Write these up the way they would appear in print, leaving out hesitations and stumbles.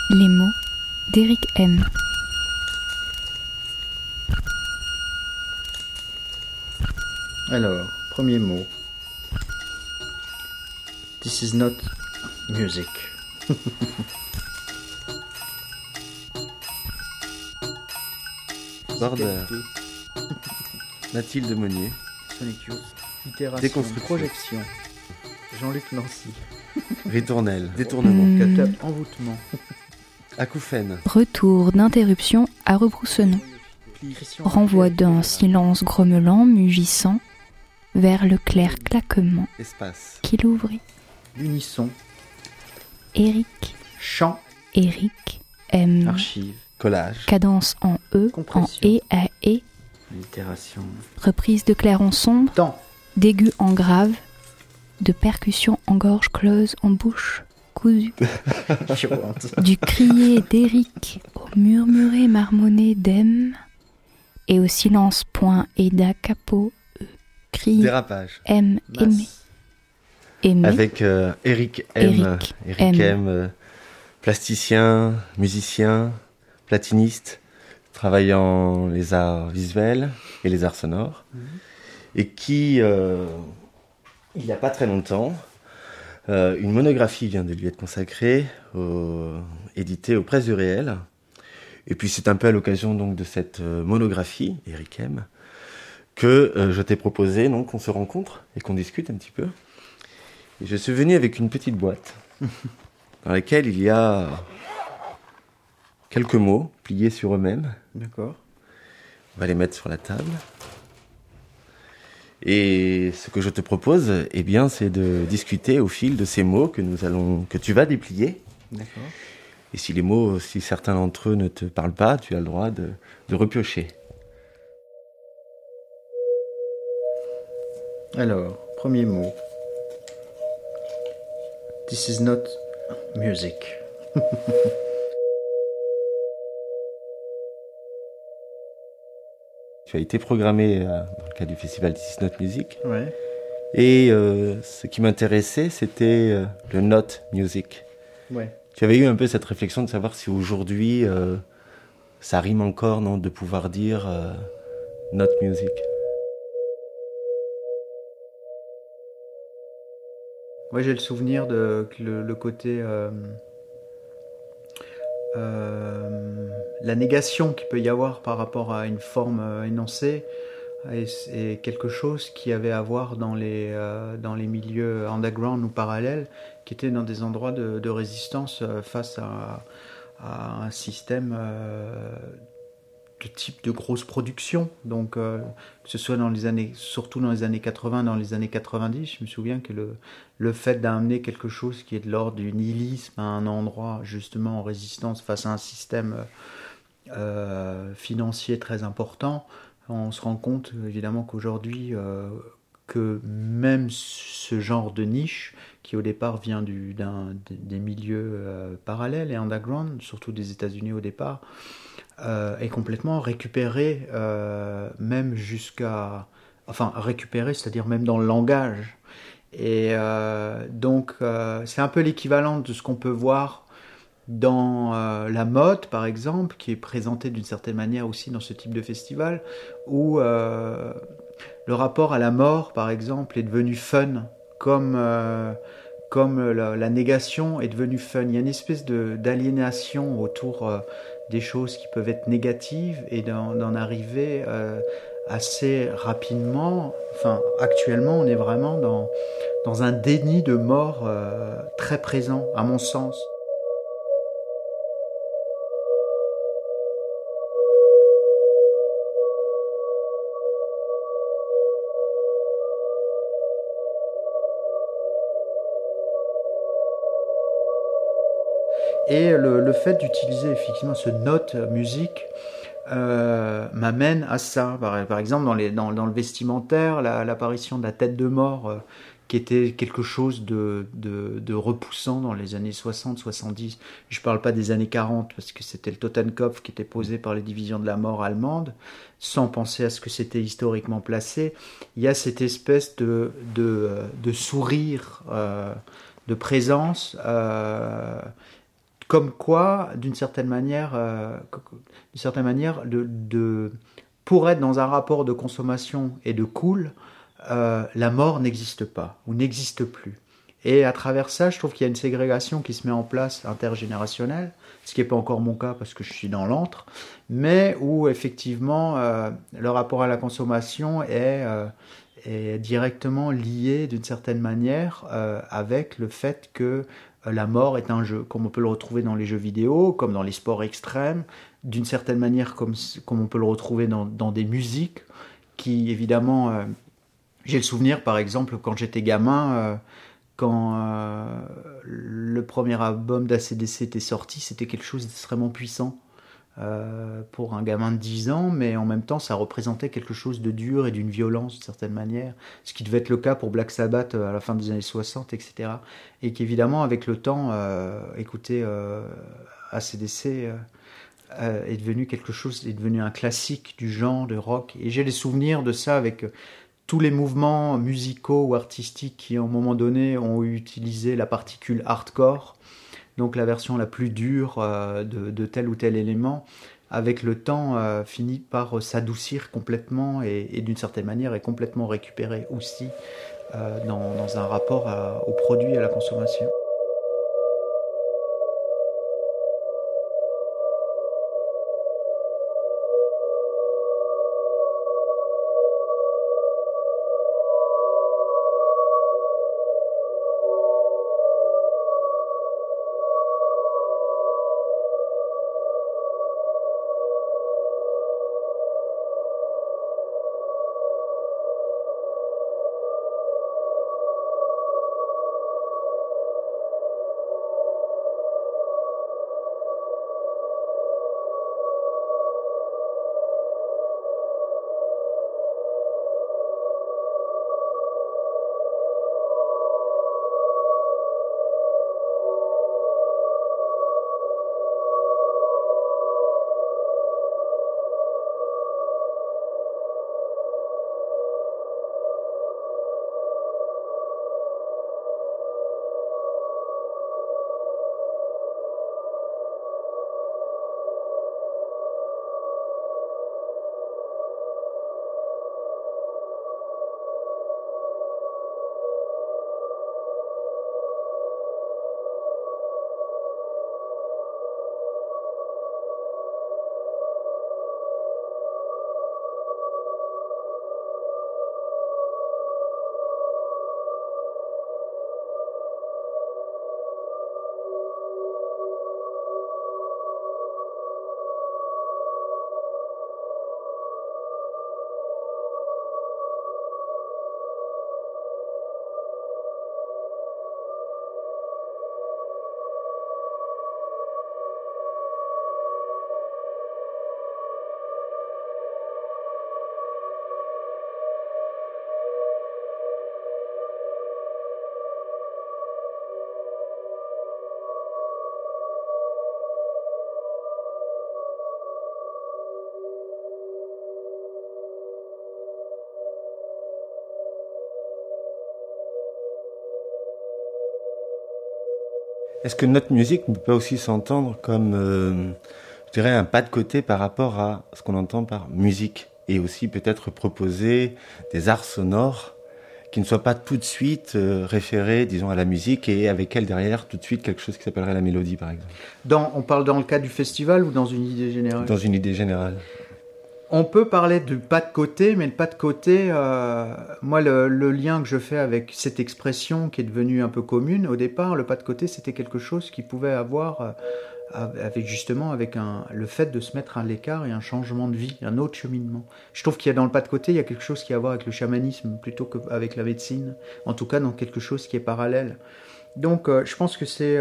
Les mots d'Éric M. Alors, premier mot. This is not music. Border. Mathilde Monnier. Sonic Youth. Itération. Déconstruction. Projection. Jean-Luc Nancy. Ritournelle. Détournement. Cut-up. Envoûtement. Acouphène. Retour d'interruption à rebroussenon. Christian Renvoi Rachel. d'un silence grommelant, mugissant, vers le clair claquement Espace. qui l'ouvrit. L'unisson. Éric, Chant. Éric, M. Archive. Collage. Cadence en E, en Compression. E à E, Allitération. reprise de clair en sombre, Temps. d'aigu en grave, de percussion en gorge close, en bouche cousue, Gironde. du crier d'Éric au murmuré marmonné d'M, et au silence point et da capot, crier Dérapage. M, aimer, Masse. aimer, Avec Eric M. Eric M. Plasticien, musicien, platiniste, travaillant les arts visuels et les arts sonores. Et qui, il n'y a pas très longtemps, une monographie vient de lui être consacrée, éditée aux Presses du Réel. Et puis c'est un peu à l'occasion donc de cette monographie, Eric M, que je t'ai proposé donc qu'on se rencontre et qu'on discute un petit peu. Et je suis venu avec une petite boîte dans laquelle il y a quelques mots pliés sur eux-mêmes. D'accord. On va les mettre sur la table. Et ce que je te propose, eh bien, c'est de discuter au fil de ces mots que tu vas déplier. D'accord. Et si les mots, si certains d'entre eux ne te parlent pas, tu as le droit de repiocher. Alors, premier mot. This is not music. Tu as été programmé dans le cadre du festival This Is Not Music. Ouais. Et ce qui m'intéressait, c'était le not music. Ouais. Tu avais eu un peu cette réflexion de savoir si aujourd'hui, ça rime encore, non, de pouvoir dire not music. Moi, j'ai le souvenir de que le côté la négation qu'il peut y avoir par rapport à une forme énoncée est quelque chose qui avait à voir dans les milieux underground ou parallèles, qui étaient dans des endroits de résistance face à un système de type de grosse production. Donc que ce soit surtout dans les années 80, dans les années 90, je me souviens que le fait d'amener quelque chose qui est de l'ordre du nihilisme à un endroit justement en résistance face à un système financier très important, on se rend compte évidemment qu'aujourd'hui que même ce genre de niche qui au départ vient des milieux parallèles et underground, surtout des États-Unis au départ, est complètement récupéré, même récupéré, c'est-à-dire même dans le langage. Et donc c'est un peu l'équivalent de ce qu'on peut voir dans la mode, par exemple, qui est présentée d'une certaine manière aussi dans ce type de festival, où le rapport à la mort, par exemple, est devenu fun, comme la négation est devenue fun. Il y a une espèce d'aliénation autour des choses qui peuvent être négatives et d'en arriver assez rapidement. Enfin, actuellement, on est vraiment dans un déni de mort très présent, à mon sens. Et le fait d'utiliser effectivement ce note musique m'amène à ça. Par exemple, dans le vestimentaire, l'apparition de la tête de mort, qui était quelque chose de repoussant dans les années 60-70. Je ne parle pas des années 40, parce que c'était le Totenkopf qui était posé par les divisions de la mort allemandes, sans penser à ce que c'était historiquement placé. Il y a cette espèce de sourire, de présence, comme quoi, d'une certaine manière, pour être dans un rapport de consommation et de cool, la mort n'existe pas ou n'existe plus. Et à travers ça, je trouve qu'il y a une ségrégation qui se met en place intergénérationnelle, ce qui n'est pas encore mon cas parce que je suis dans l'antre, mais où effectivement le rapport à la consommation est directement lié d'une certaine manière avec le fait que la mort est un jeu, comme on peut le retrouver dans les jeux vidéo, comme dans les sports extrêmes, d'une certaine manière comme on peut le retrouver dans des musiques qui évidemment... j'ai le souvenir par exemple quand j'étais gamin... quand le premier album d'ACDC était sorti, c'était quelque chose d'extrêmement puissant pour un gamin de 10 ans, mais en même temps, ça représentait quelque chose de dur et d'une violence d'une certaine manière, ce qui devait être le cas pour Black Sabbath à la fin des années 60, etc. Et qu'évidemment, avec le temps, écouter ACDC est devenu quelque chose, est devenu un classique du genre de rock. Et j'ai des souvenirs de ça avec... tous les mouvements musicaux ou artistiques qui, à un moment donné, ont utilisé la particule hardcore, donc la version la plus dure de tel ou tel élément, avec le temps, finit par s'adoucir complètement et d'une certaine manière, est complètement récupéré aussi dans un rapport au produit et à la consommation. Est-ce que notre musique ne peut pas aussi s'entendre comme, je dirais, un pas de côté par rapport à ce qu'on entend par musique, et aussi peut-être proposer des arts sonores qui ne soient pas tout de suite référés, disons, à la musique et avec elle derrière tout de suite quelque chose qui s'appellerait la mélodie, par exemple. On parle dans le cadre du festival ou dans une idée générale ? Dans une idée générale. On peut parler du pas de côté, mais le pas de côté, moi le lien que je fais avec cette expression qui est devenue un peu commune au départ, le pas de côté c'était quelque chose qui pouvait avoir avec le fait de se mettre à l'écart et un changement de vie, un autre cheminement. Je trouve qu'il y a dans le pas de côté, il y a quelque chose qui a à voir avec le chamanisme plutôt qu'avec la médecine, en tout cas dans quelque chose qui est parallèle. Donc je pense que c'est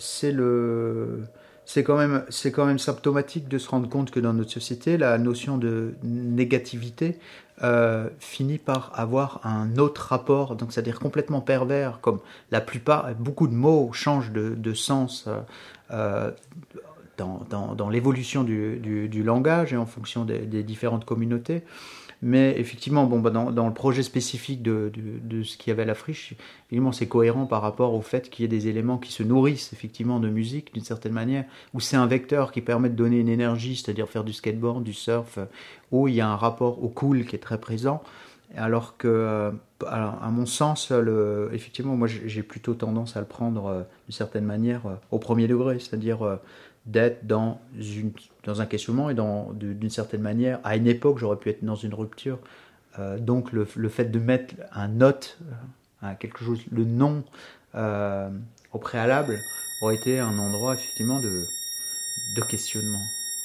quand même symptomatique de se rendre compte que dans notre société, la notion de négativité finit par avoir un autre rapport, donc c'est-à-dire complètement pervers, comme beaucoup de mots changent de sens dans l'évolution du langage et en fonction des différentes communautés. Mais effectivement, dans le projet spécifique de ce qu'il y avait à la friche, évidemment, c'est cohérent par rapport au fait qu'il y ait des éléments qui se nourrissent effectivement de musique d'une certaine manière, où c'est un vecteur qui permet de donner une énergie, c'est-à-dire faire du skateboard, du surf, où il y a un rapport au cool qui est très présent. Alors que, à mon sens, effectivement, moi j'ai plutôt tendance à le prendre d'une certaine manière au premier degré, c'est-à-dire d'être dans un questionnement et d'une certaine manière, à une époque, j'aurais pu être dans une rupture. Donc le fait de mettre un note à quelque chose, le nom au préalable, aurait été un endroit effectivement de questionnement.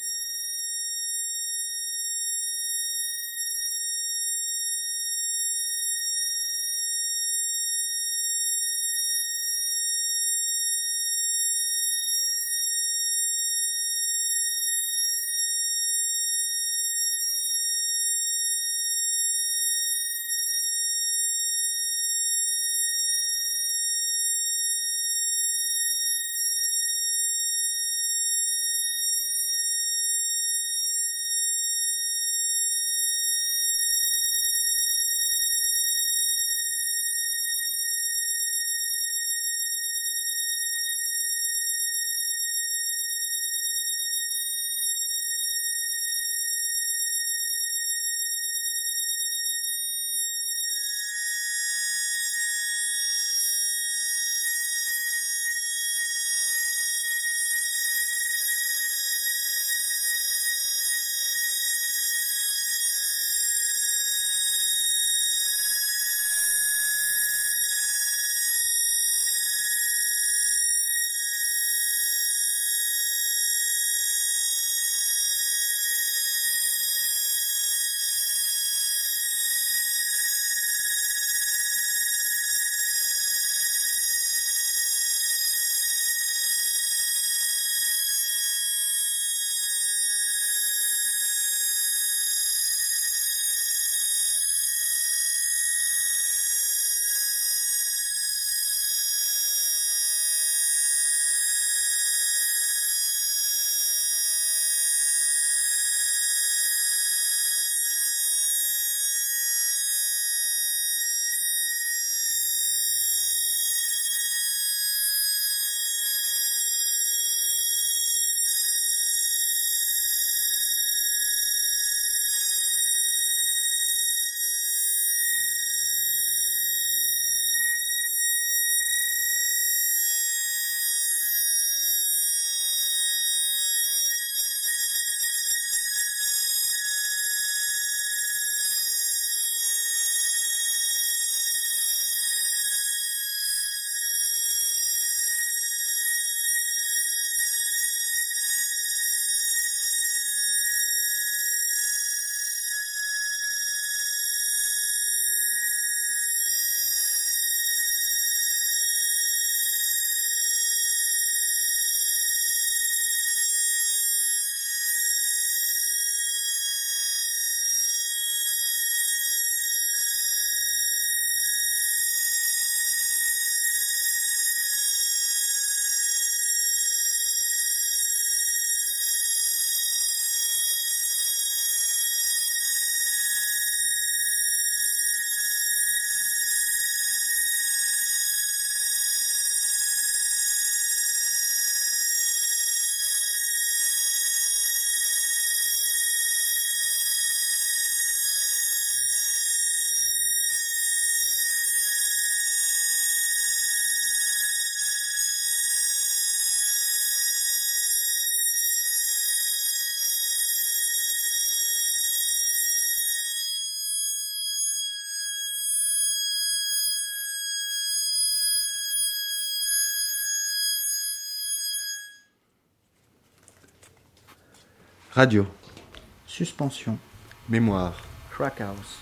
Radio. Suspension. Mémoire. Crack house.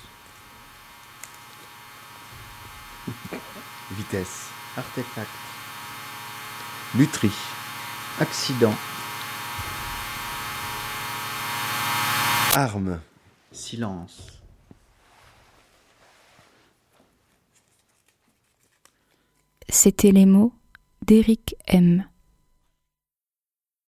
Vitesse. Artefact. Lutherie. Accident. Arme. Silence. C'étaient les mots d'Éric M.